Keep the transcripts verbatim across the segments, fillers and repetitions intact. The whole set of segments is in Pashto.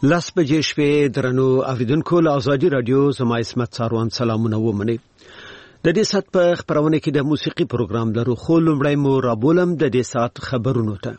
لاس بجې شپې درنو اوریدونکو له آزادي رادیو زما اسمت ساروان سلامونه ومني. د دې سات په خبرونه کې د موسیقي پروګرام لرو، خو لومړی مو رابولم د دې سات خبرونو ته.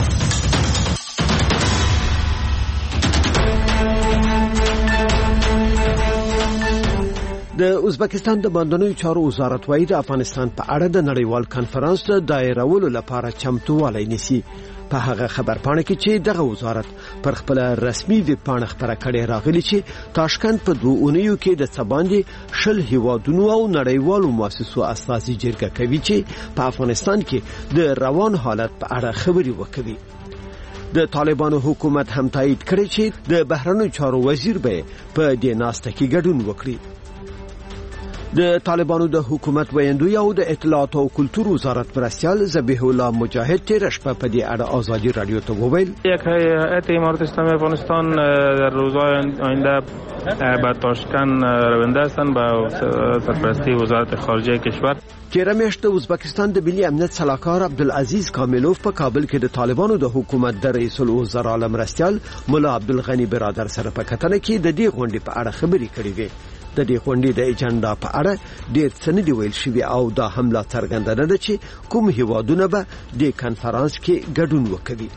د ازبکستان د باندنیو چارو وزارت وايي د افغانستان په اړه د نړیوال کانفرنس د دایرولو لپاره چمتووالی نیسي. په هغه خبرپاڼه کې چې دغه وزارت پر خپل رسمي ویب پاڼه خبره کړې راغلي چې تاشکند په دوه اونیو کې د څباندې شل هیوادونو او نړیوالو مؤسسو اساسي جرګه کوي چې په افغانستان کې د روان حالت په اړه خبري وکړي. د طالبانو حکومت هم تایید کړی چې د بهرنیو چارو وزیر به په دې ناسته کې ګډون وکړي. د طالبانو د حکومت ویندوی او د اطلاعات او کلتور وزارت مرستیال ذبیح الله مجاهد تیر شپه په دې اړه آزادی رادیو ته وویل: یک هیئت امارت اسلامی افغانستان در روزهای آینده به تاشکند رونده هستند به سرپرستی وزارت خارجه کشور. تیر میاشت د ازبکستان د ملي امنیت سلاکار عبدالعزیز کاملوف په کابل کې د طالبانو د حکومت د رئیس الوزرا مرستیال مولا عبدالغنی برادر سره په کتنه کې د دې غونډې په اړه خبري کړې وې. د دې غونډې د ایجنډا په اړه ډېر څه نه دی ویل شوی او دا هم لا څرګنده ده چې کوم هیوادونه به د کانفرنس کې ګډون وکړي.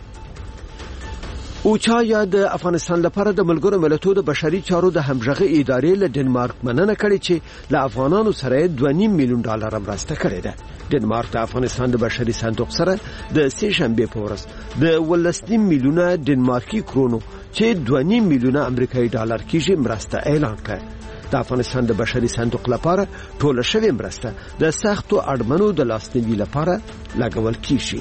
اوچا یا د افغانستان لپاره د ملګرو ملتونو د بشري چارو د همغږي ادارې له ډنمارک مننه کړې چې له افغانانو سره دوه نیم میلیون ډالر مرسته کړې ده. ډنمارک د افغانستان د بشري صندوق سره د سه شنبه په ورځ د ولس نیم میلیونه ډنمارکي کرونو چې دوه نیم میلیونه امریکایي ډالر کېږي مرسته اعلان کړه. د افغانستان د بشري صندوق لپاره ټول شوی مرسته د سختو اړمنو د لاسنیوي لپاره لګول کیږي.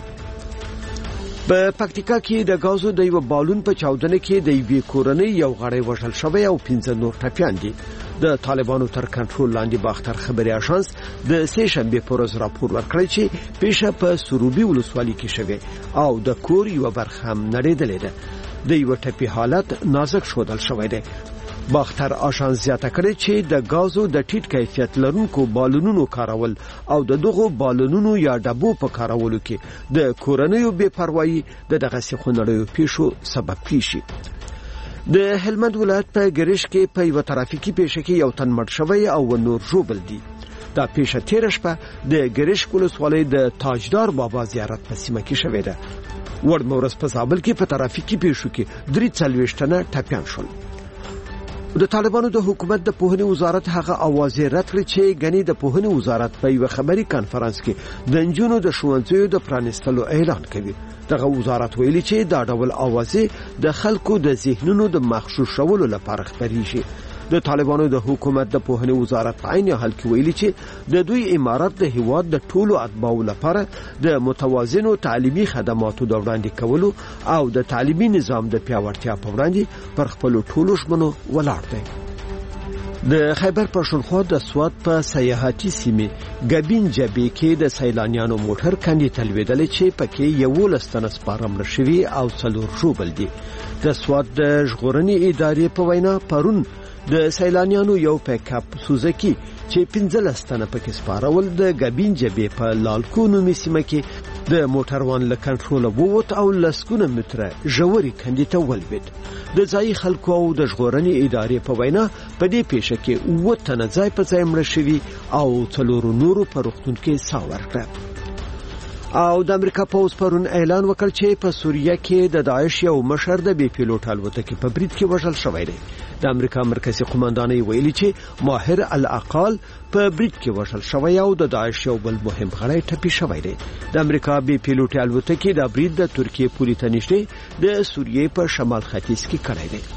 په پکتیکا کې د غازو د یو بالون په چاودنه کې د یوې کورنۍ یو غړی وژل شوی او پنځه نور ټپیان دي. د طالبانو تر کنټرول لاندې باختر خبري اژانس د سه شنبه پر ورځ راپور ورکړی چې پیښه په سروبي ولسوالۍ کې شوه او د کور یو برخه هم نړیدلې ده. د یو ټپي حالت نازک شودل شوی دی. باختر اژانس زیاته کړی چې د غازو د ټیټ کیفیت لرونکو بالونونو کارول او د دغو بالونونو یا ډبو په کارولو کې د کورنیو بے پروايي د دغه سخنړیو پیښو سبب کیږي. د هلمند ولایت په ګریش کې په یو ترافیکي پیښه کې یو تن مړ شوی او نور ژوبل دي. دا پیښه تیر شپه د ګریش ولسوالۍ د تاجدار بابا زیارت په سیمه کې شوې ده. وړ مورس په زابل کې په ترافیکي پیښو کې درې څلوېښت تنه ټپیان شول. د طالبانو د حکومت د پوهنې وزارت هغه اوازې رد کړې چې غني د پوهنې وزارت په یو خبري کانفرنس کې د انجونو د ښوونځیو د پرانستلو اعلان کوي. دغه وزارت ویلي چې دا ډول اوازې د خلکو د ذهنونو د مخشوش شولو لپاره خبريږي. د طالبانو د حکومت د پوهنې وزارت په عین حال کې ویلي چې د دوی امارت د هیواد د ټولو اتباعو لپاره د متوازنو تعلیمي خدماتو د وړاندې کولو او د تعلیمي نظام د پیاوړتیا په وړاندې پر خپل ټولو ژمنو ولاړ دی. د خیبر پښتونخوا د سوات په سیاحتي سیمه ګبین جبې کې د سیلانیانو موټر کندې تلویدل چې پکې یو لستنه سپارم رشوي او څلور ژوبل دي. د سوات د ژغورنې ادارې په وینا پرون د سیلانیانو یو پیک اپ سوزکی چې پنځه لستنه پکې سپارول د ګبین جبې په لالکونو میسمه کې د موټروان له کنټرول ووت او لسکونه متره ژوري کندې ته ولوید. د ځای خلکو او د ژغورنې ادارې په وینا په دې پیښه کې اووه تنه ځای په ځای مړه شوي او څلور نورو په روغتون کې ساه ورکړه. او د امریکا پوز پرون اعلان وکړ چې په سوریه کې د داعش یو مشر د بي پیلوټ الوتکې په برید کې وژل شوی دی. د امریکا مرکزی قوماندانۍ ویلي چې ماهر الاقال په برید کې وژل شوی او د داعش یو بل مهم غړی ټپي شوی دی. د امریکا بي پیلوټ الوتکې د برید د ترکیه پولې ته نږدې د سوریې په شمال ختیځ کې کړی دی.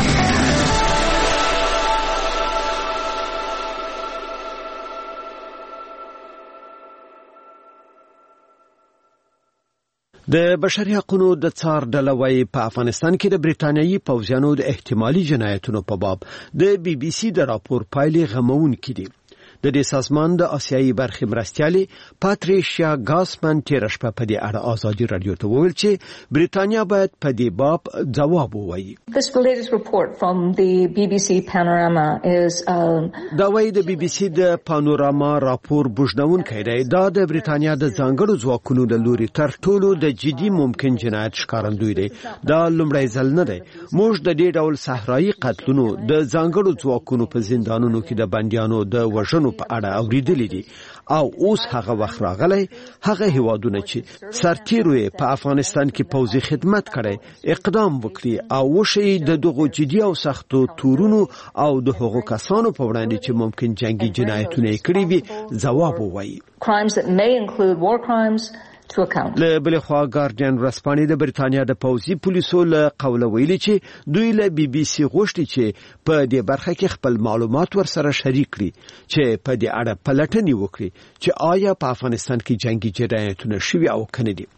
د بشري حقوقو د څار ډله وايي په افغانستان کې د بریټانیایي پوځیانو د احتمالي جنایتونو په باب د بي بي سي د راپور پایلې غمون کړي. د دې سازمان د آسیایي برخې مرستیالي پاتریشیا ګاسمن تیر شپه په دې اړه ازادي رادیو ته وویل چې بریتانیا باید په دې باب ځواب ووایي. This latest report from the B B C Panorama is um, دا وايي د بي بي سي د پانوراما راپور بوجنونکی دی. دا د بریتانیا د ځانګړو ځواکونو د لوري تر ټولو د جدي ممکن جنایت ښکارندوی دی. دا لومړی ځل نه دی. موږ د دې ډول صحرایي قتلونو د ځانګړو ځواکونو په زندانونو کې د بندیانو د وژنو په اړه اوریدلې دي او اوس هغه وخت راغلی هغه هیوادونه چې سرتیرو په افغانستان کې پوځي خدمت کړي اقدام وکړي او وشي د دغو جدي او سختو تورونو او د هغو کسانو په وړاندې چې ممکن جنگي جنایتونه کړي وي ځواب ووایي. crimes that may include war crimes to account. له بل خوا ګارډین رسپانې د بریتانیا د پوځي پولیسو له قوله ویلي چې دوی له بي بي سي غوښتي چې په دې برخه کې خپل معلومات ورسره شریک کړي چې په دې اړه پلټنې وکړي چې آیا په افغانستان کې جنگي جنایتونه شوي او کنه دي.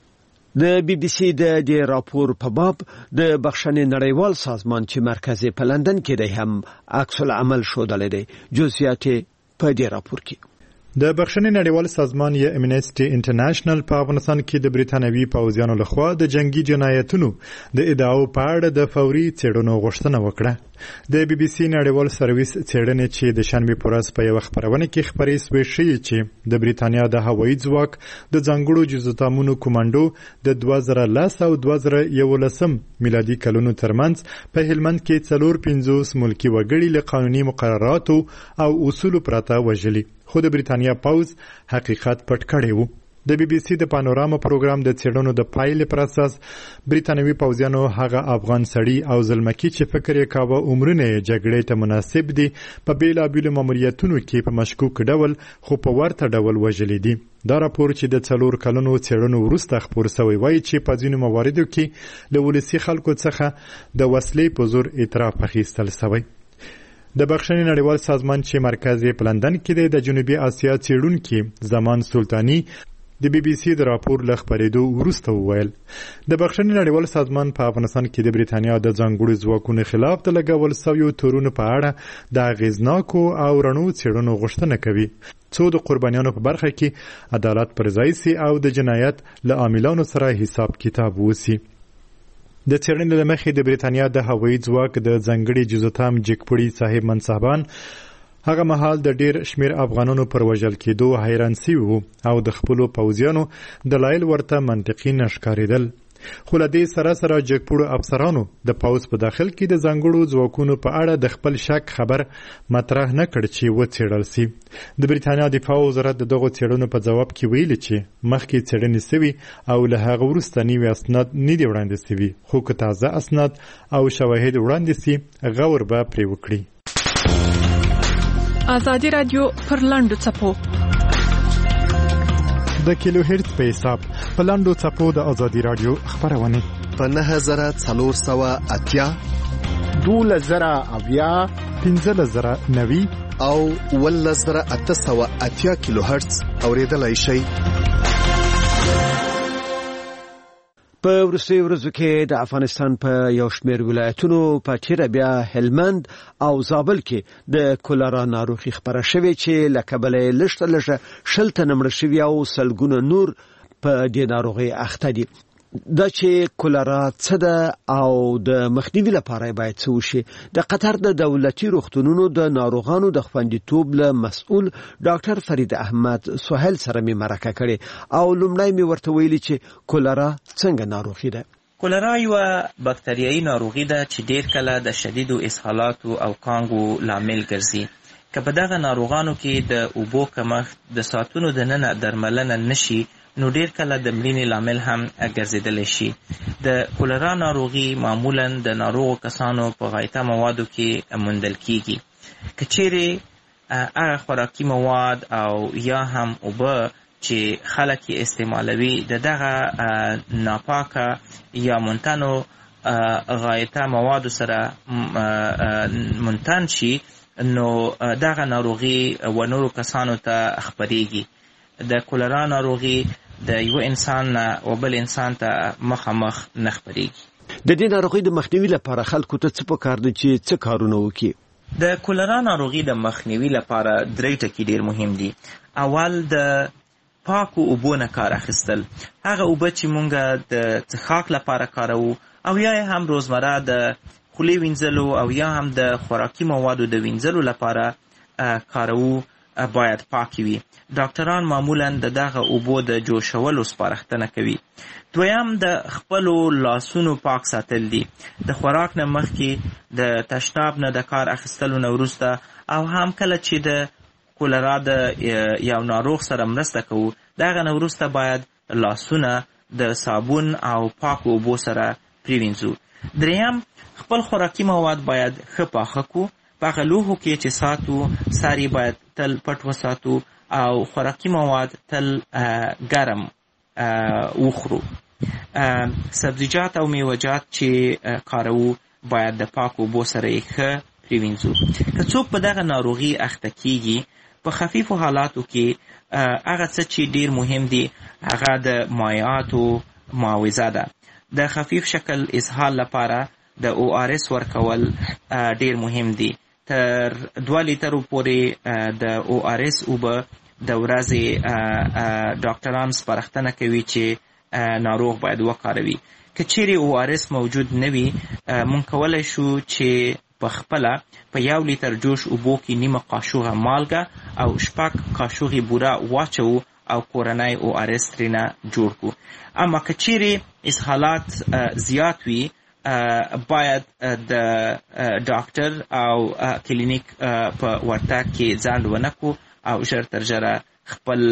د بي بي سي د دې راپور په باب د بخښنې نړیوال سازمان چې مرکز په لندن کې دی هم عکس العمل ښودلی دی. جزئیات په دې راپور کې د بخښنې نړیوال سازمان یا امنیسټي انټرنیشنل په افغانستان کې د بریتانوي پوځیانو لخوا د جنگي جنایتونو د ادعاو په اړه د فوري څېړنو غوښتنه وکړه. د بي بي سي نړیوال سرویس څېړنې چې د شنبې په ورځ په یوه خپرونه کې خپرې سوې ښیي چې د بریتانیا د هوایي ځواک د ځانګړو جزوتامونو کومانډو د دوه زره لس او دوه زره یولسم میلادي کلونو ترمنځ په هلمند کې څلور پنځوس ملکي وګړي له قانوني مقرراتو او اصولو پرته وژلي، خو د بریتانیا پوځ حقیقت پټ کړی و. د بي بي سي د پانوراما پروګرام د څېړنو د پایلې پر اساس بریتانوي پوځیانو هغه افغان سړي او زلمکي چې فکر یې کاوه عمرونه جګړې ته مناسب دي په بیلابیلو ماموریتونو کې په مشکوک ډول خو په ورته ډول وژلي دي. دا راپور چې د څلور کلونو څېړنو وروسته خپور شوی وایي چې په ځینو مواردو کې له ولسي خلکو څخه د وسلې په زور اعتراف اخیستل شوی. د بخښنې نړیوال سازمان چې مرکز یې په لندن کې دی د جنوبي اسیا څېړونکي زمان سلطاني د بي بي سي د راپور له خپرېدو وروسته وویل د بخښنې نړیوال سازمان په افغانستان کې د بریتانیا د ځانګړو ځواکونو خلاف د لګول شویو تورونو په اړه د اغېزناکو او رڼو څېړنو غوښتنه کوي څو د قربانیانو په برخه کې عدالت پر ځای سي او د جنایت له عاملانو سره حساب کتاب وسی. د څېړنې له مخې د بریتانیا د هوایي ځواک د ځانګړي جزوتام جګپړي صاحب منصبان هغه مهال د ډیر شمیر افغانانو پر وژل کېدو حیران سوي وو او د خپلو پوځیانو دلایل ورته منطقي نه ښکارېدل. خو له دې سره سره جګپړو افسرانو د پوځ په داخل کې د ځانګړو ځواکونو په اړه د خپل شک خبر مطرح نه کړ چې وڅېړل سي. د بریتانیا دفاع وزارت د دغو څېړنو په ځواب کې ویلي چې مخکې څېړنې سوي او له هغه وروسته نوي اسناد نه دي وړاندې سوي، خو که تازه اسناد او شواهد وړاندې سي غور به پرې وکړي. آزادی رادیو پر لاندو څپو د کیلو هرت په حساب په لاندو څپو د آزادی رادیو خبرونه په نه زره څلور سوه اتیا دوله زره اویا پنځه زره نوي او اوله زره اته سوه اتیا کیلو هرتز اوریدلای شئ. په وروستیو ورځو کې د افغانستان په یو شمېر ولایتونو په تیره بیا هلمند او زابل کې د کولرا ناروغي خپره شوې چې له کبله یې لږ تر لږه شل تنه مړه شوي او سلګونه نور په دې ناروغۍ اخته دي. دا چې کولرا څه ده او د مخنیوي لپاره باید څه وشي، د قطر د دولتي روغتونونو د ناروغانو د خوندیتوب له مسؤل ډاکټر فرید احمد سهیل سره مې مرکه کړې او لومړی مې ورته ویلي چې کولرا څنګه ناروغي ده. کولرا یوه باکتریایي ناروغي ده چې ډیر کله د شدیدو اسهالاتو او کانګو لامل ګرځي. که په دغه ناروغانو کې د اوبو کمښت د ساعتونو دننه درملنه نشي نو ډیر کله د مړینې لامل هم ګرځیدلی شي. د کولرا ناروغي معمولا د ناروغو کسانو په غایطه موادو کې موندل کیږي. که چیرې هغه خوراکي مواد او یا هم اوبه چې خلک یې استعمالوي د دغه ناپاکه یا منتنو غایطه موادو سره منتن شي نو دغه ناروغي و نورو کسانو ته خپریږي. د کولرا ناروغي د یو انسان او بل انسان ته مخامخ نه خپریږي. د دې ناروغۍ د مخنیوي لپاره خلکو ته څه پکار دي چې څه کارونه وکړي؟ د کولرا ناروغي د مخنیوي لپاره درې ټکي ډیر مهم دي. اول د پاکو اوبو نه کار اخیستل، هغه اوبه چې مونږ د څښاک لپاره کاروو او یا هم روزمره د خولې وینځلو او یا هم د خوراکي موادو د وینځلو لپاره کاروو باید پاکي وي. ډاکټران معمولا د دغه اوبو د جوشولو سپارښتنه کوي. دویم د خپلو لاسونو پاک ساتل دي. د خوراک نه مخکې د تشناب نه د کار اخیستلو نه وروسته او هم کله چې د کولرا د یو ناروغ سره مرسته کوو دغه نه وروسته باید لاسونه د صابون او پاکو اوبو سره پریوینځو. دریم خپل خوراکي مواد باید ښه پاخه کړو. په هغه لوښو کې چې ساتو سر باید تل پټ وساتو او خوراکي مواد تل ګرم وخورو. سبزیجات او میوه‌جات چې کاروو باید د پاکو اوبو سره یې ښه پریوینځو. که څوک په دغه ناروغي اخته کیږي په خفیفو حالاتو کې هغه څه چې ډیر مهم دي هغه د مایعاتو معاوضه ده. د خفیف شکل اسهال لپاره د او آر اس ورکول ډیر مهم دي. تر دوه لیترو پورې د او آر اس اوبه د ورځې ډاکټران سپارښتنه کوي چې ناروغ باید وکاروي. که چیرې او آر اس موجود نه وي مونږ کولی شو چې په خپله په یو لیتر جوش اوبو کې نیمه قاشوغه مالګه او شپږ قاشوغې بوره واچوو او کورنی او آر اس ترېنه جوړ کړو. اما که چیرې اسهالات زیات وي باید د ډاکټر او کلینیک په ورتګ کې ځنډ ونه کړو او ژر تر ژره خپل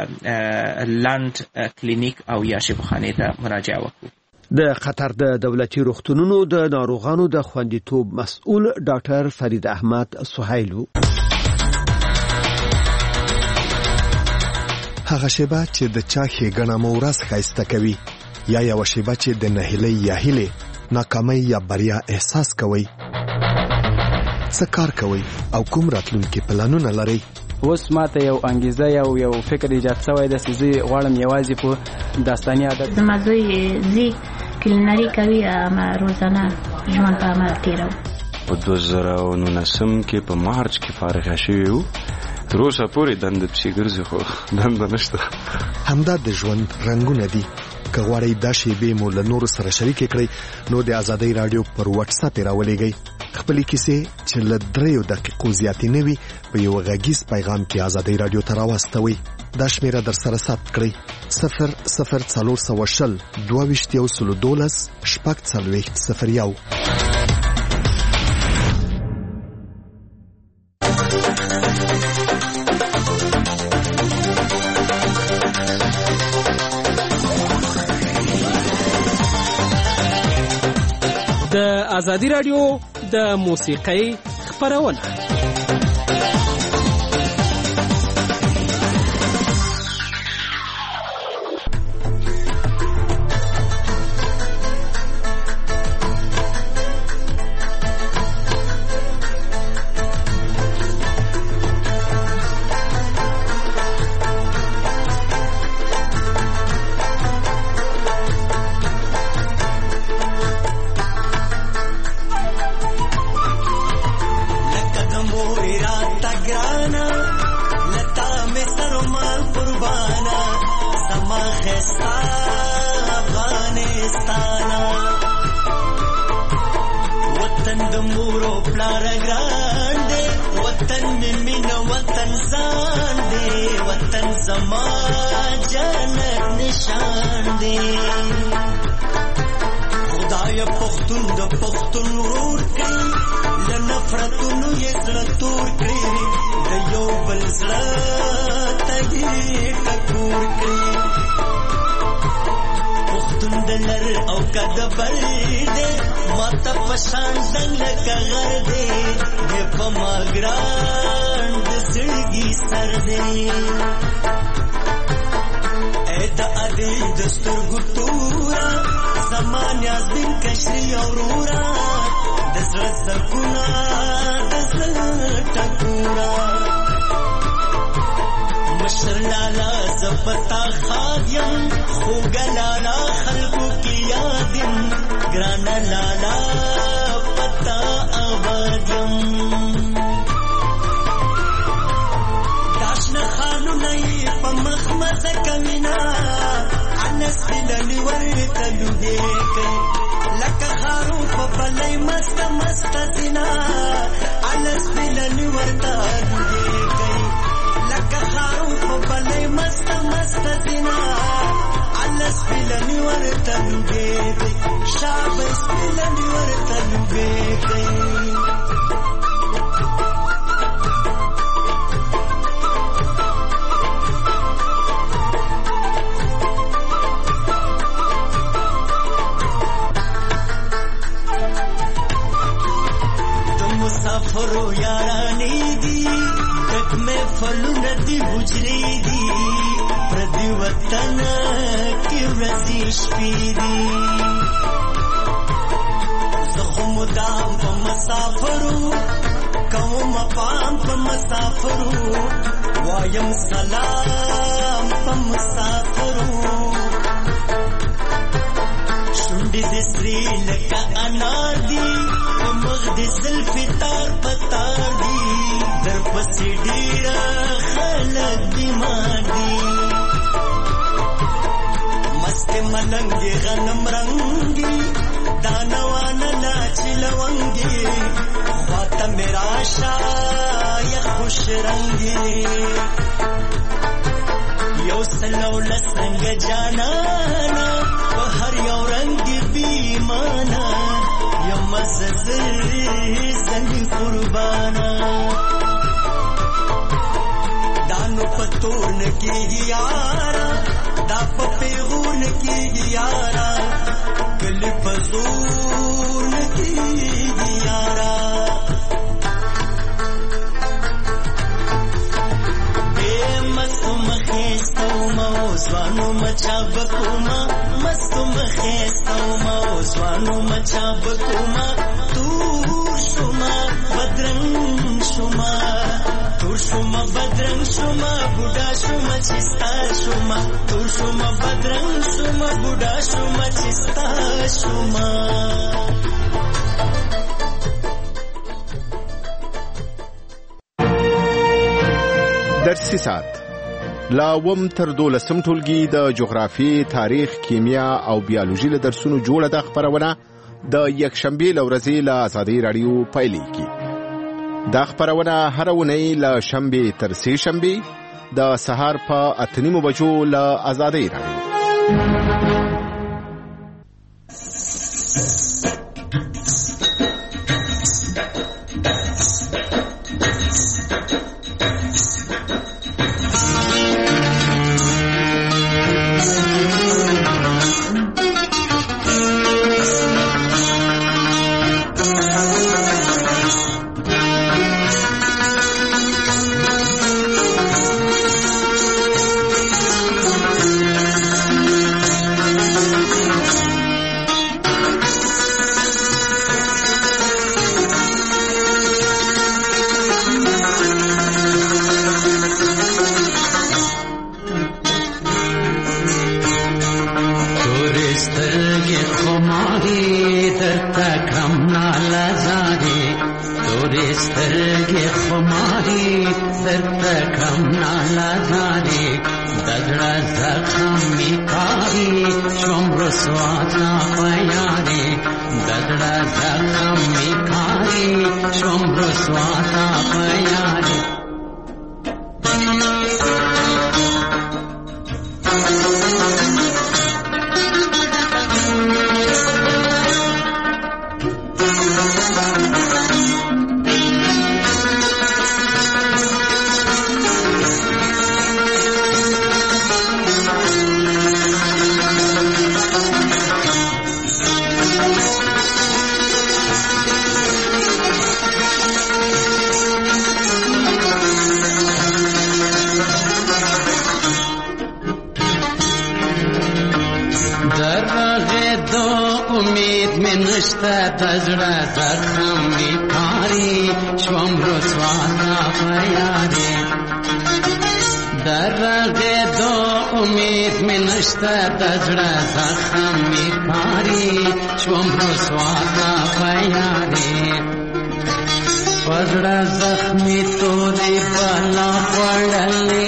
لنډ کلینیک او یا شفاخانې ته مراجعه وکړو. د قطر د دولتي روغتونونو د ناروغانو د خوندیتوب مسؤل ډاکټر فرید احمد سهیلو هغه شیبه چې د چا ښېګڼه مو ورځ ښایسته کوي یا یوه شیبه چې د نهیلۍ یا هیلې ناکامۍ یا بریا احساس کوئ، څه کار کوئ او کوم راتلونکي پلانونه لرئ؟ اوس ماته یو انګیزه یو یو فکر ایجاد شوی دی چې زه غواړم یوازې په داستاني عادت زما زوی زی کلینري کوي اما روزانه ژوند په عمل تېروو. په دوه زره او نولسم کې په مارچ کې فارغه شوي وو. تر اوسه پورې دنده پسې ګرځي خو دنده نشته. همدا د ژوند رنګونه دي. که غواړئ دا شیبې مو له نورو سره شریکې کړئ نو د ازادۍ راډیو پر واتس اپ یې راولېږئ. خپلې کیسې چې له دریو دقیقو زیاتې نه وي په یو غږیز پیغام کې ازادۍ راډیو ته راواستوئ. دا شمیره در سره ثبت کړئ: صفر صفر څلور سوه شل دوه ویشت یو سلو دولس شپږ څلوېښت صفر یو. د ازادي راډیو د موسیقۍ خپرونه مشر لالا زبتا خادیم خوگ لالا خلقو کی یادیم گران لالا پتا آبادیم لوګي کوي لکه خارو په بلای مست مست زنا الس بلنی ورته لوګي کوي لکه خارو په بلای مست مست زنا الس بلنی ورته لوګي کوي شابه بلنی ورته لوګي کوي مسافرو یارانی دی تک میں فلو ندی گجری دی پردی وطن کی رزیش پی دی زخم دام پا مسافرو قوم پام پا مسافرو وایم سلام پا مسافرو شنڈی دی سری لکا انار دی مغدی زلفی تار پتار دی در پسی ڈیرا خلق بیمار دی مست ملنگی غنم رنگی دانوان ناچی لونگی خواتا میرا شای خوش رنگی یو سلو لسنگ جانانا و هر یو رنگی بیمانا یم ززر زنی قربانا دانو پتور نکی یارا دا پپیغور نکی یارا کلی پزور نکی یارا بے مستو مخیستو موزوانو مچا بکوما مستو مخیستو موزوانو مچا بکوما تور شما بدرنگ شما تور شما بدرنگ شما بودا شما چستا شما تور شما بدرنگ شما بودا شما چستا شما درسي ساعت لا وم تر دولسم ټولګي د جغرافي تاریخ کیمیا او بیولوژي له درسونو جوړه د خبرونه د یکشنبه لورځي له آزادۍ رادیو پایلیږي دا خبرونه هر ونی له شنبه تر سه شنبه د سهار په اتنیمو بجو له آزادۍ رادیو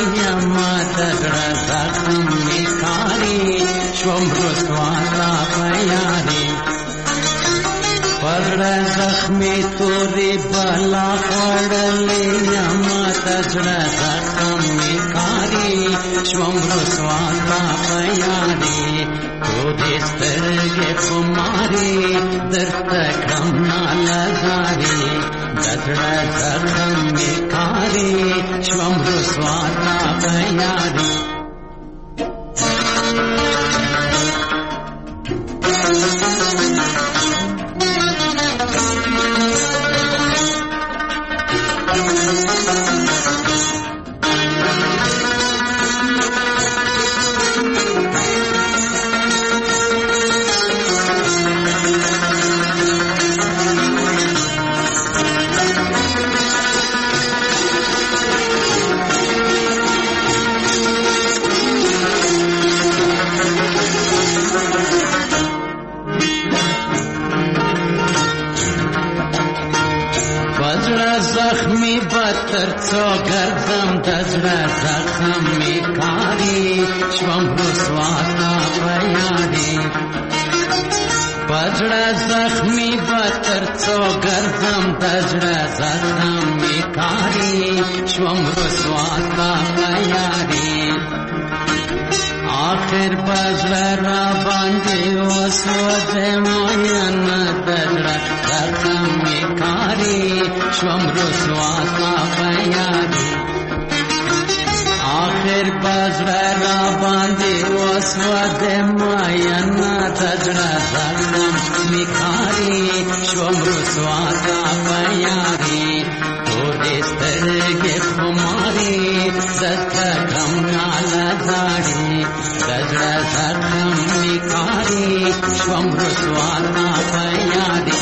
Shwam Roswara زخمی توری بلا خوڑلی یما تجڑا زخمی کاری شوم رسواتا پیاری تو دسترگی پماری در تکرم نالزاری تجڑا زخمی کاری شوم رسواتا پیاری زخمی بتر تو گردم دزړه زخمی کاری شوم رسواتا پیاری پزړه زخمی بتر تو گردم دزړه زخمی کاری شوم رسواتا پیاری آخر پزړه را باندې وسوځه ماین دزړه زخمی کاری شوم رسواتا پیاری آخر پزړه را باندې وسوځه ماین دزړه زخمی کاری شوم رسواتا پیاری تو دسترګې خماري دته کم ناله زاړي دزړه زخمی کاری شوم رسواتا پیاری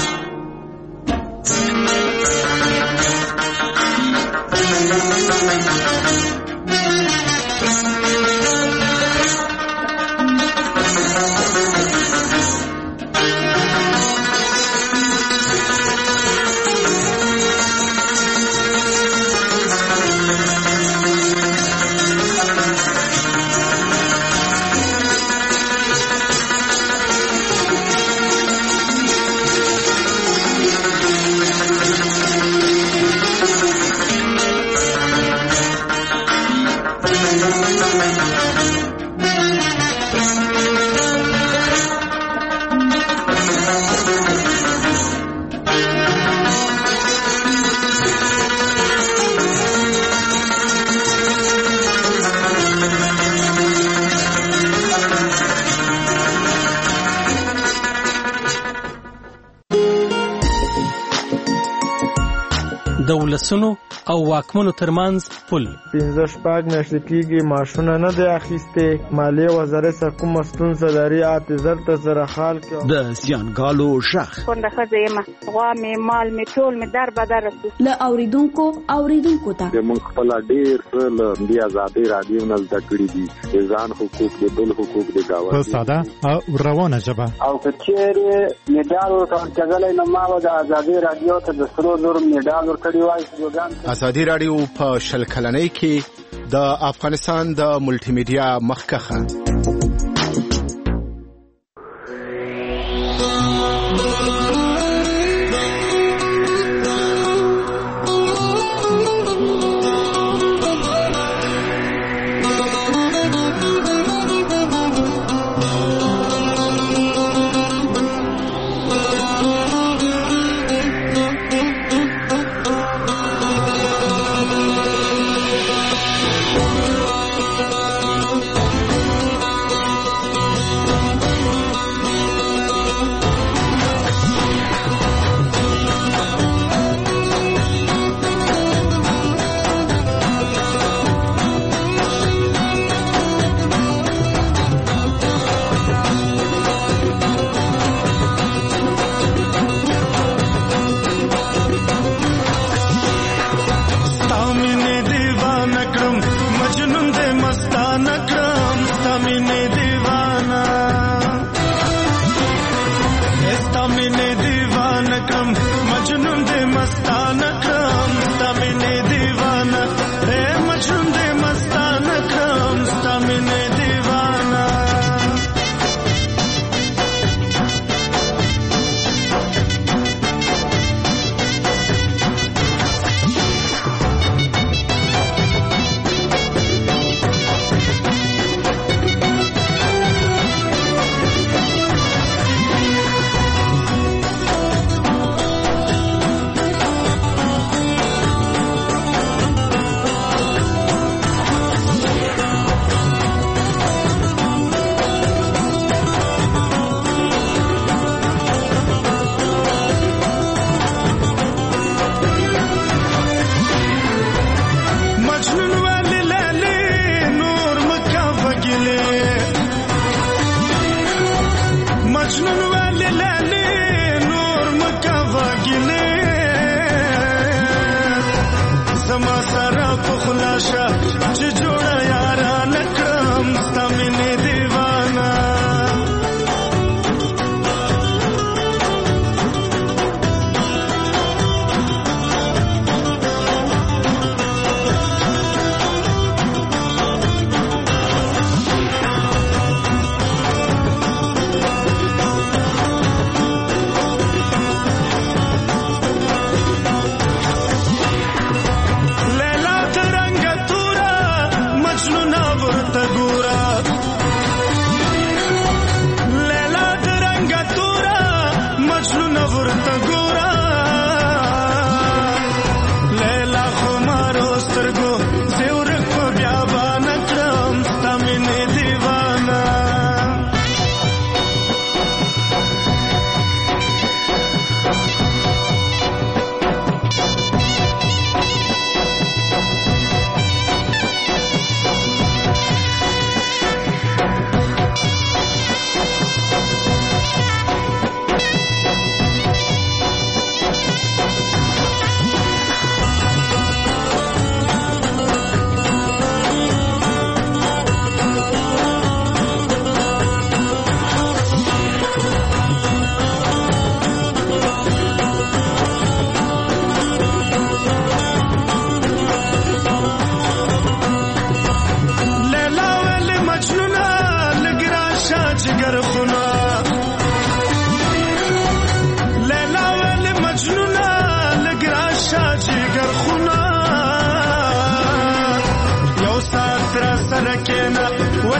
د ولسونو او واکمنو ترمنځ پل پنځه شپږ میاشتې کېږي معاشونه نه دی اخیستې مالیې وزارت څخه کومه ستونزه لري اته زر ته زره خال کې د زیانګالو شخ کونډه ښځه یم غوا مې مال مې ټول مې در بدر رسو له اوریدونکو اوریدونکو ته موږ خپل ډېر څه له دې ازادۍ راډیو نه زده کړي دي د ځان حقوق د بل حقوق د گاونډي په ساده او روانه ژبه او که چیرې میډال ورکړل نو ما د ازادۍ راډیو ته د سرو زرو میډال ورکړی وای ازادي راډیو په شل کلنۍ کې د افغانستان د ملټي میډیا مخکخه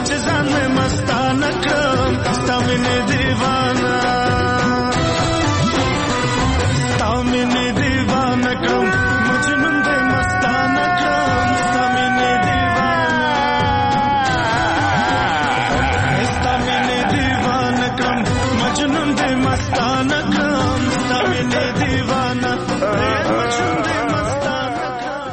چې ځان مې مستانه کړم ستا مینې دیوانه ستا مینې دیوانه کړم مجنون دې مستانه کړم ستا مینې دیوانه ستا مینې دیوانه کړم مجنون دې مستانه کړم ستا مینې دیوانه مجنون دې مستانه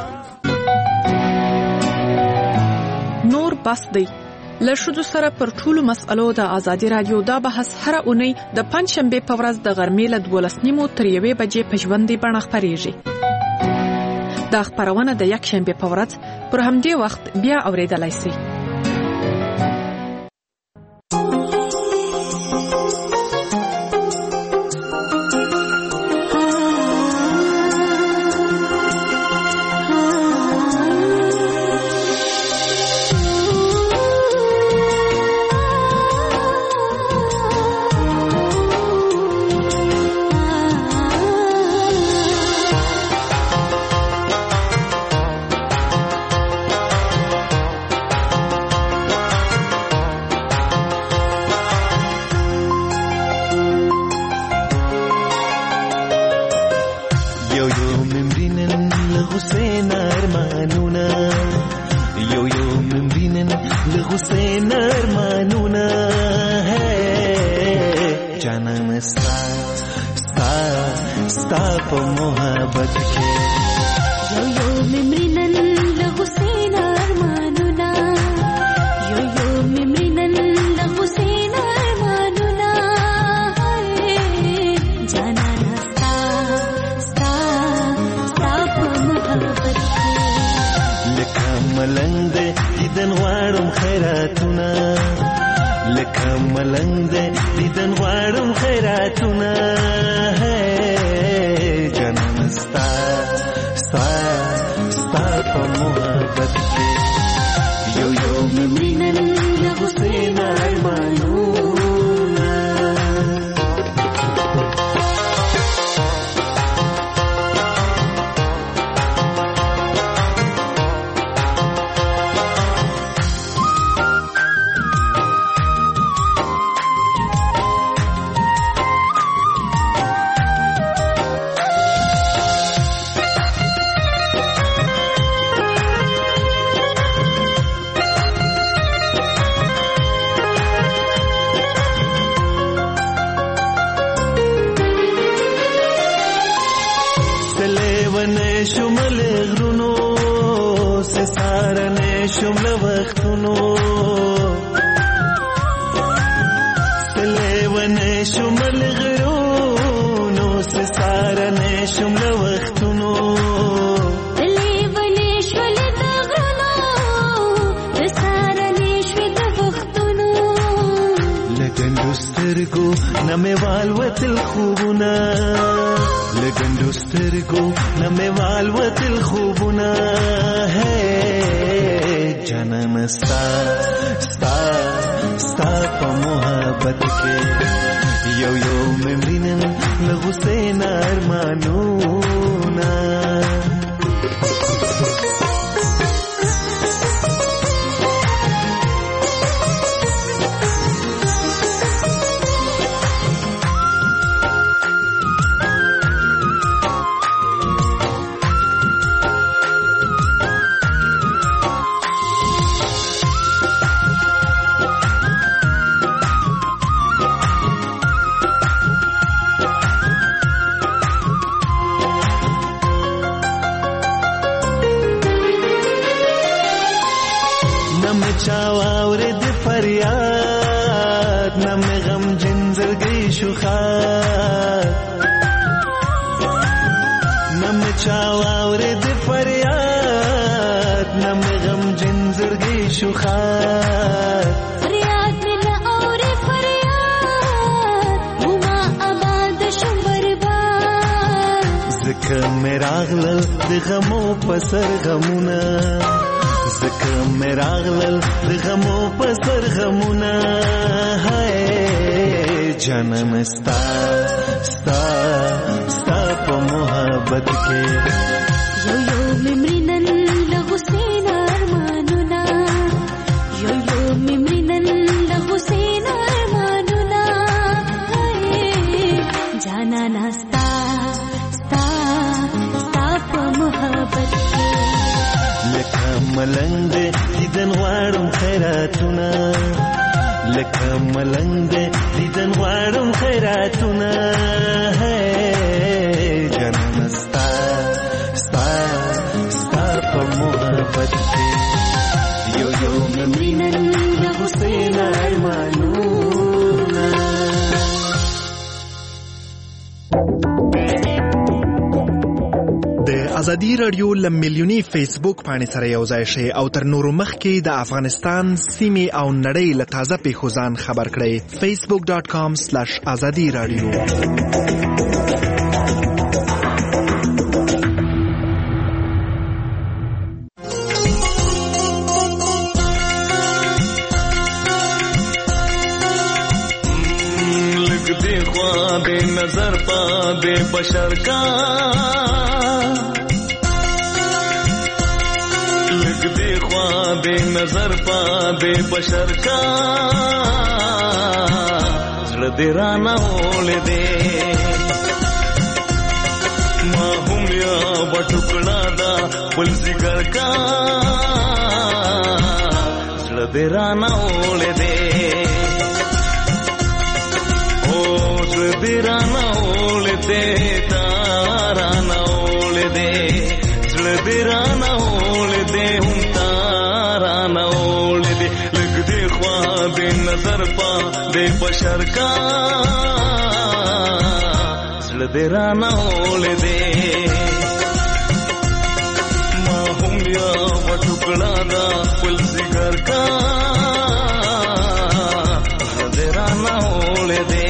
کړم. نور بس دی له ښځو سره پر ټولو مسألو د ازادي رادیو دا بحث هره اونۍ د پنجشنبې په ورځ د غرمې له دولس نیمو تر یوې بجې په ژوندۍ بڼه خپرېږي. دا خپرونه د یکشنبې په ورځ پر همدې وخت بیا اورېدلی سئ. Memory ملنګ دې دیدن غواړم خیراتونه لکه ملنګ دې دیدن غواړم خیراتونه جنم ستا ستا ستا په محبت کې یو یو مینن د حسین ارمانونه د ازادي رادیو لمیلیونی فیسبوک باندې سره یو ځای شي او تر نورو مخکې د افغانستان سیمې او نړۍ له تازه پیښو ځان خبر کړئ facebook dot com slash azadi radio لګ دې خوا دې نظر پا دې بشر کا دے خواب نظر پا دے بشر کا زړه دې رانه ولې دے ما هم یا وټکړه دا بل ذکر کا زړه دې رانه ولې دے او زړه دې رانه ولې دے تا رانه ولې دے زړه دې رانه ولې دے نظر پا دے بشر کا زړه دې رانه ولې دے ما هم یا وټکړه دا خپل ذکر کا زړه دې رانه ولې دے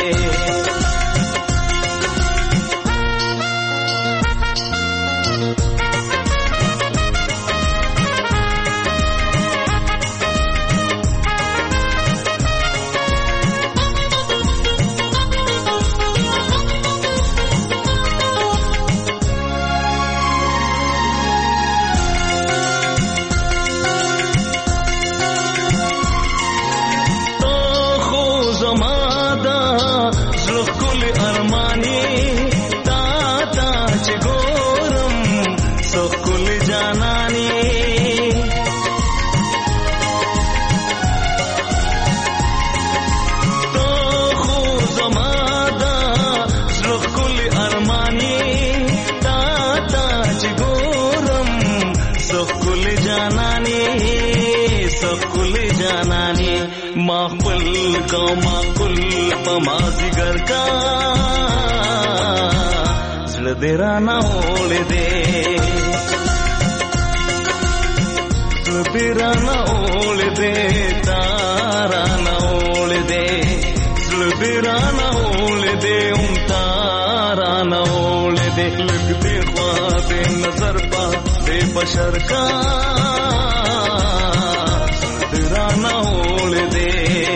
ما کل پما زگر کا زړه دې رانه ولې دے زړه دې رانه ولې دے تا رانه ولې دے زړه دې رانه ولې دے هم تا رانه ولې دے لګ دې خوا دې نظر پا دې بشر کا زړه دې رانه ولې دے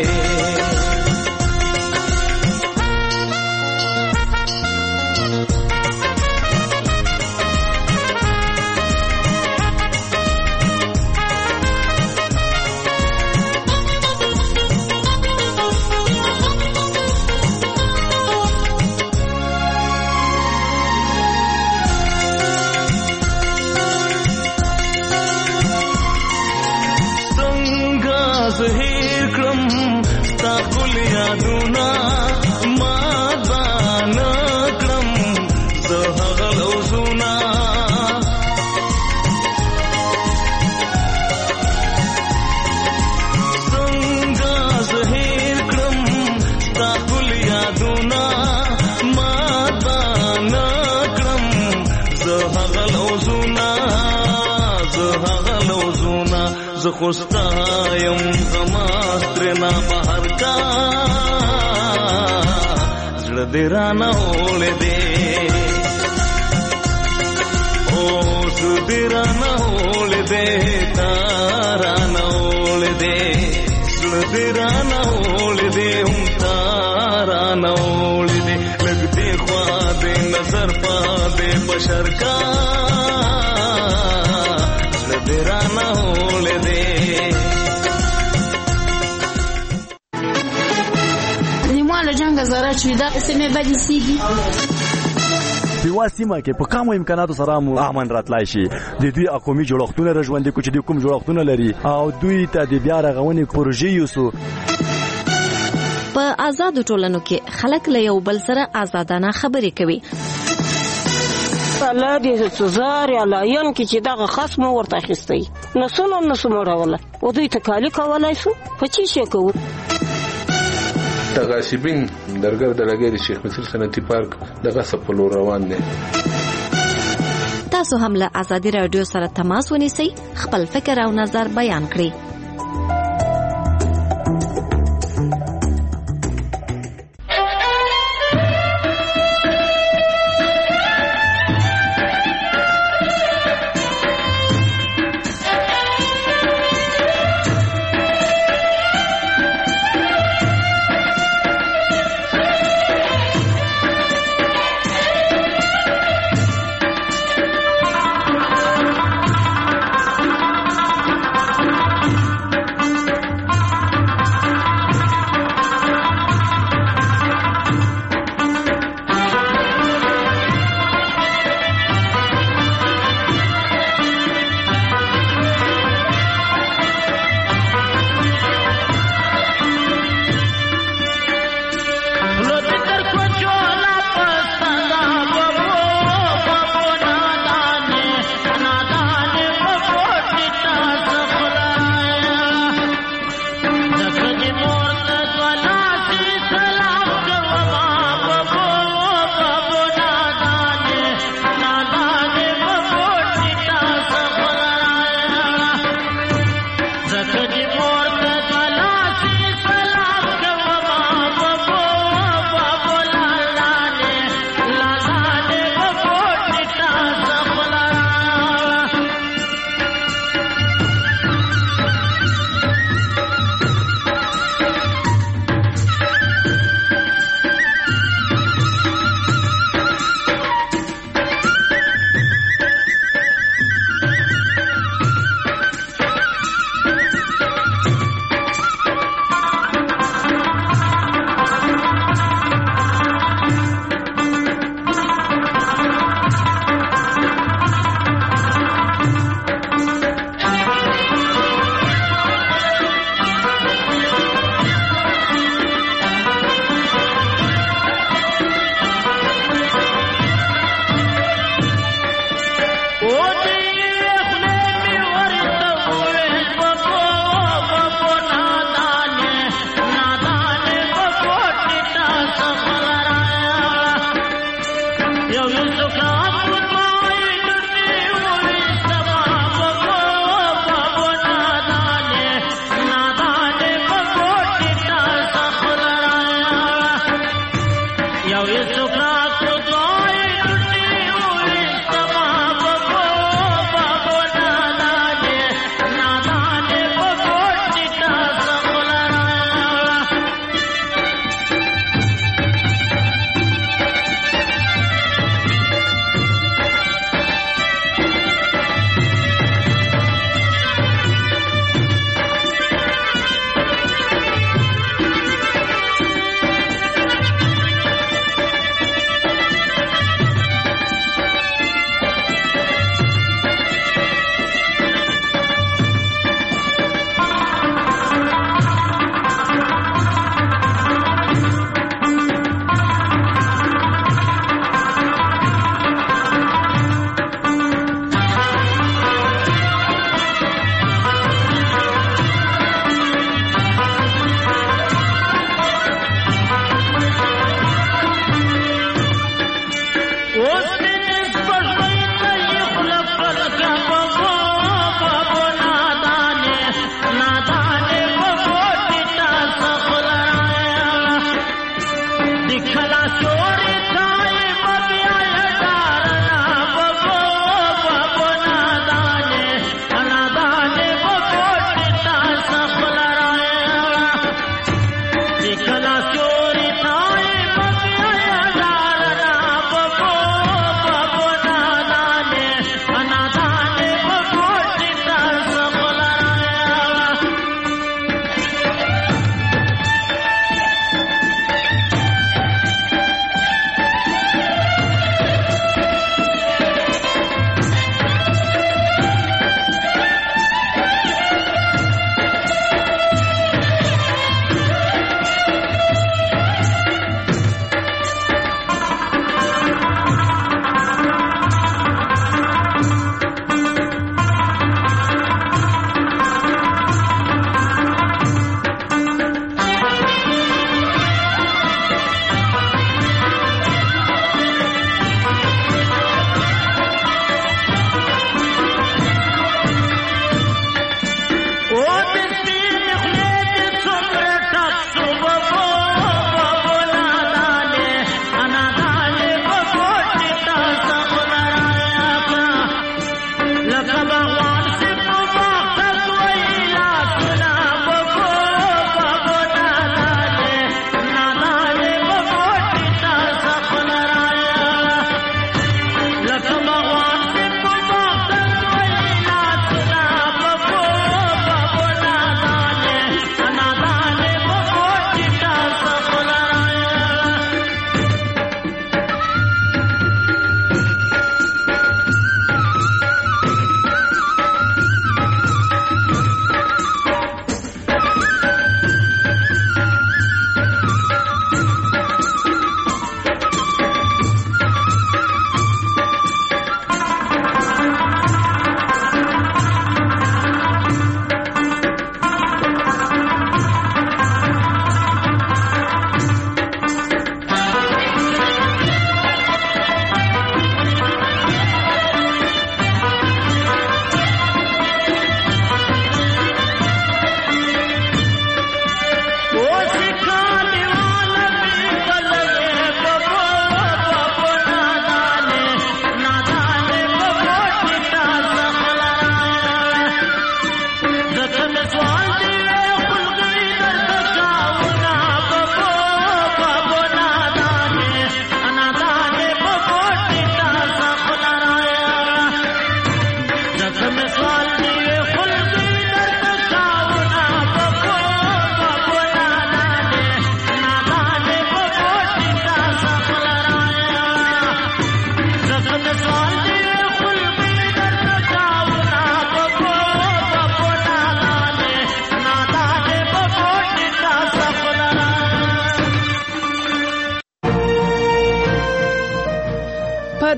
خوستا یم زماسترنا بهر کا زړه دې رانه ولې دے او زړه دې رانه ولې دے تا رانه ولې دے زړه دې رانه ولې دے هم تا رانه ولې دے لګ دې خوا دې نظر پا دې بشر کا زړه دې رانه ولې دے le janga zara chuida se me va d'ici په سیمه کې په کومو امکاناتو سره مو امن راتلای شي. د دوی قومي جوړښتونه رژوندي کو چې د کوم جوړښتونه لري او دوی ته د بیا رغونې پروژې یوسو. په آزاد ټولنو کې خلک له یو بل سره آزادانه خبرې کوي. الله دې سزار یا لاین کې چې دغه خصم ورته اخیستی نسونه نسو مړوله او دوی تکالی کولای شو په چی شي کوو. د غاصبین درګر د لګیری شیخ مصر صنعتي پارک دغه سپلو روان دي. تاسو هم له آزادي رادیو سره تماس ونیسئ، خپل فکر او نظر بیان کړئ.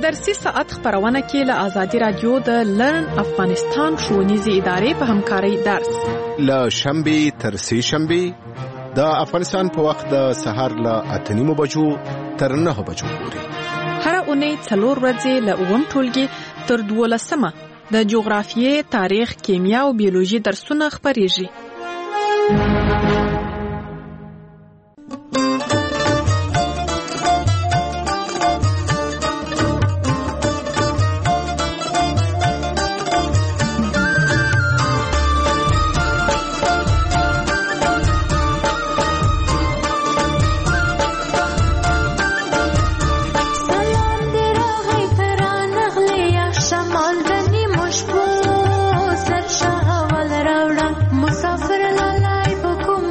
درسي ساعت خبرونه کې له آزادي رادیو د لرن افغانستان ښوونیزې ادارې په همکارۍ درس له شنبه تر سه شنبه د افغانستان په وخت د سهار له اته نیمو بجو تر نهه بجو پورې هر اونۍ څلور ورځې له اووم ټولګي تر دولسمه د جغرافیې، تاریخ، کیمیا او بیولوژي درسونه خپریږي. مسافر لاله په کوم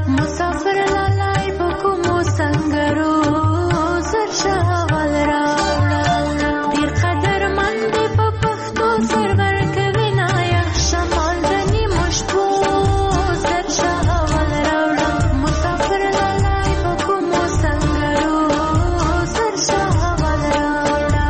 مسافر لالی په کومو سنګرو زر شاول راوړه ډېر قدرمن دی په پښتو سرور کوي نایه شمال د نیمو شپو زر شاول راوړه مسافر لالی په کومو سنګرو زر شاول راوړه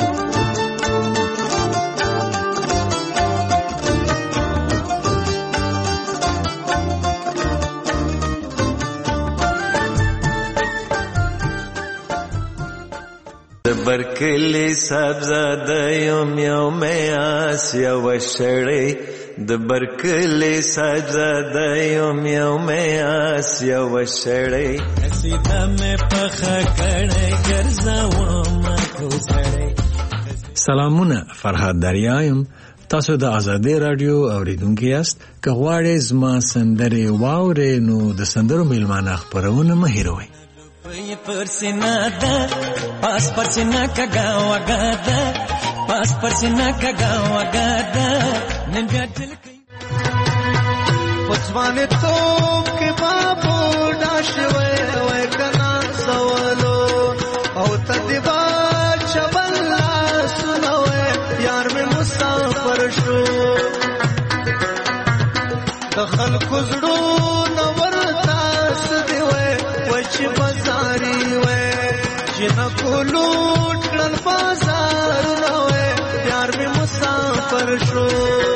برکلی سبزاده یم یو میاس یو شړی د برکلی سبزاده یم یو میاس یو شړی سیده مې پخه کړی ګرځوم کو سړی. سلامونه، فرهاد دریا یم. تاسو د آزادۍ رادیو اوریدونکي یاست. که غواړئ زما سندرې واورئ نو د سندرو میلمانه خپرونه مه هېروئ. پی پرسینا ده پاس پرسینا کگا وگا ده پاس پرسینا کگا وگا ده نن بیا دل کوي پڅوانه توپ کې بابو داشوي وای کنا سوالو او تدبا چبلا سنوي یار مې مسافر شو دخل کوزړو نور تاس دی وای وچ بازاري وای جن کو لوټ کړل بازار نو یار مې مسافر شو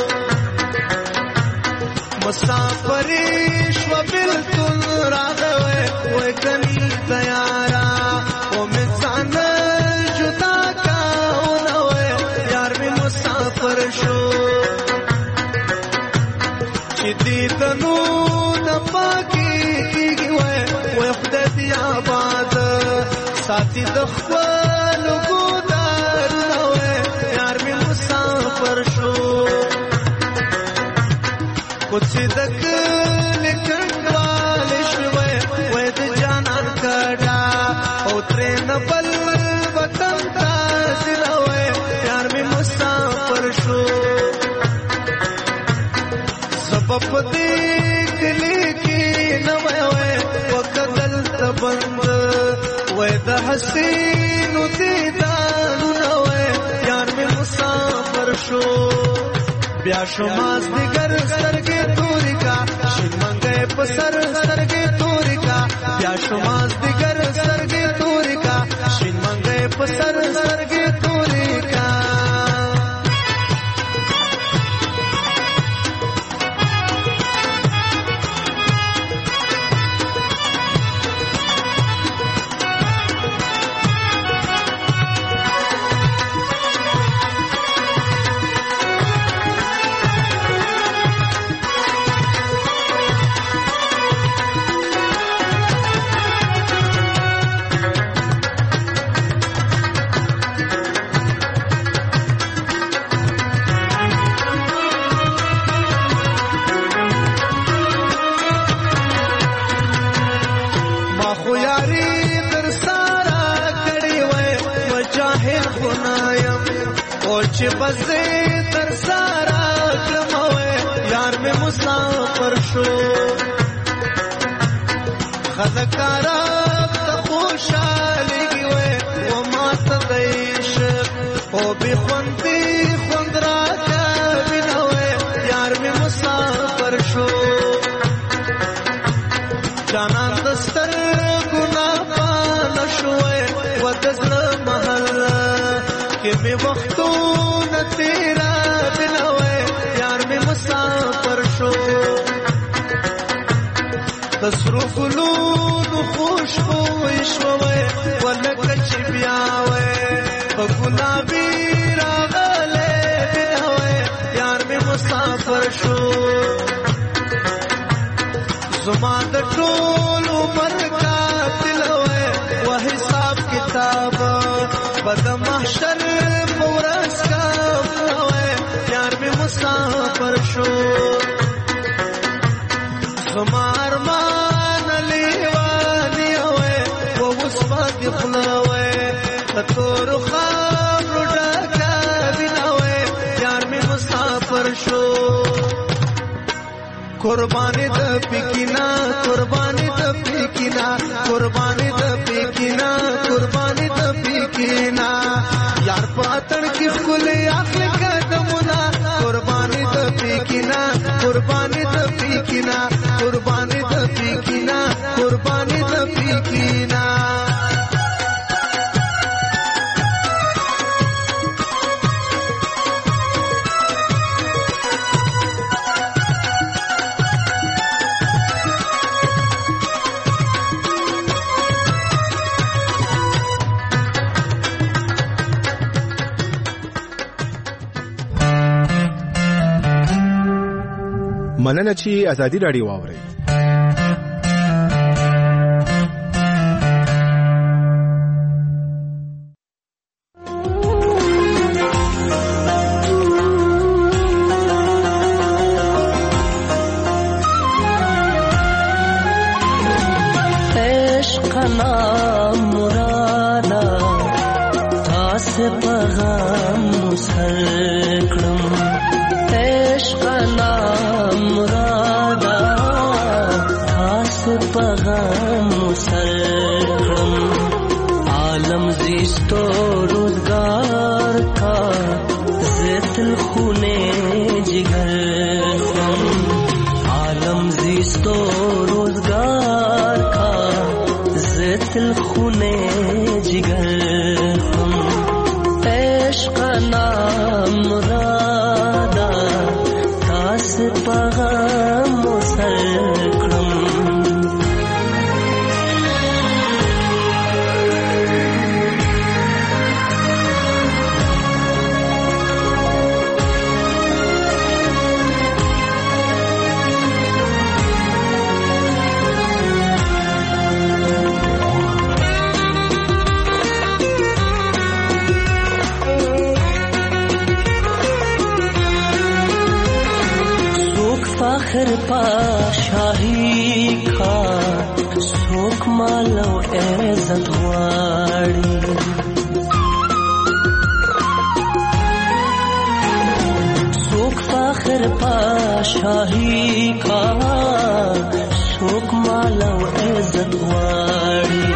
مسافری شو بالکل راغوي وای کني تیارا او مې ځان جدا کاو نو یار مې مسافر شو چې دې تنو د پاکي کیږي وای وای خدای دې آباد ساتي د خپل ګودار نو یار مې مسافر شو کچھ دک لکھنوال شوئے وید جانان کڑا او ترین بل وطن تازل ہوئے یار میں مسافر شو سبب دیکھ لیکی نوے ہوئے وقدل تبند وید حسین دیدان نوے یار میں مسافر شو بیا شماز دیگر سرگی توری کا شن منگے پسر سرگی توری کا بیا شماز دیگر سرگی توری کا شن منگے پسر سرگی توری کا چې بزې تر سارا کلموي یار مې مسافر شو خدکارا ته خوشالي وي و ما ته دیش او به خوندې خوند راکا وینوي یار مې مسافر شو جانان دستر ګنا پان شوې و دزړه محل کې مې وختو تیرا بنوے یار میں مسافر شو تصرف لون خوشبو شوے ولکچ بیاوے گلابی راغلے بنوے یار میں مسافر شو زمان د ټول عمر کا دلوے وہ حساب کتاب بد محشر مورس کا مسافر شو زمار مان لیوانی ہوئے وہ اس وقت خلاوے تطور خواب ڈاکا بناوے یار میں مسافر شو قربانی دا پکینا قربانی قرباني د پیکینا قرباني د پیکینا یار پاتن کی خل اخل قدمنا قرباني د پیکینا قرباني د پیکینا قرباني د پیکینا قرباني د پیکینا مننه چې ازادي راډیو واورئ. فخر پا شاهی کا سوک مالو عزت غواړي سوک فخر پا شاهی کا سوک مالو عزت غواړي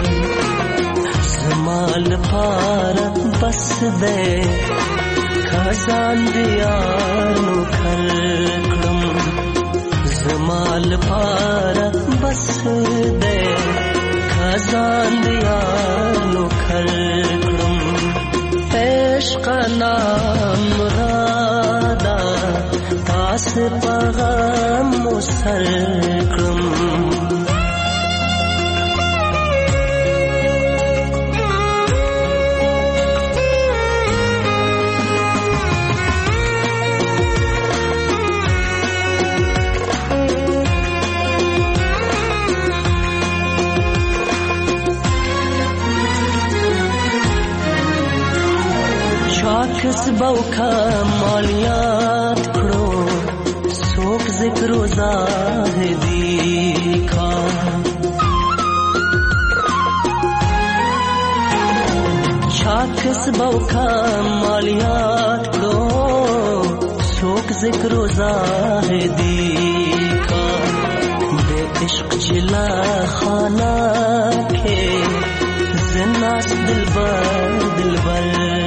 زمال پار بس دے خزان دیانو کھلکم زمال پار بس دے خزان دیانو کھلکم عشق نام رادا تاس پغم مسلکم کسبو کمالیات کړو څوک ذکر و زاهدی کا چا کسبو کمالیات کړو څوک ذکر و زاهدی کا بے عشق چلا خانہ کے زناس دلبر دلبر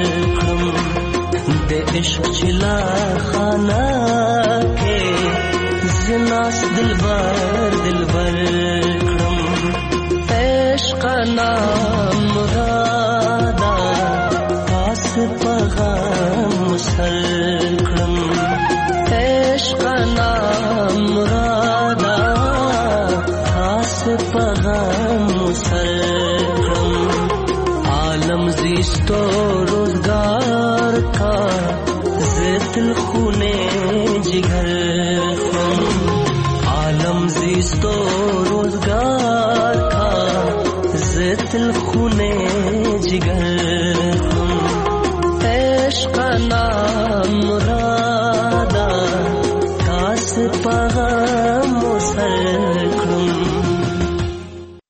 دے عشق چلا خانہ کے زناس دلبر دلبر کرم عشق نام مرادا پاس پغم مسل کرم عشق نام مرادا پاس پغم مسل کرم عالم زیستو روزگار کا زیت الخونے جگر خم عالم زیستو روزگار کا زیت الخونے